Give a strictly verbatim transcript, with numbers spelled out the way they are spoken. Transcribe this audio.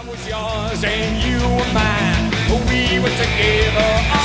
was yours and you were mine. We were together.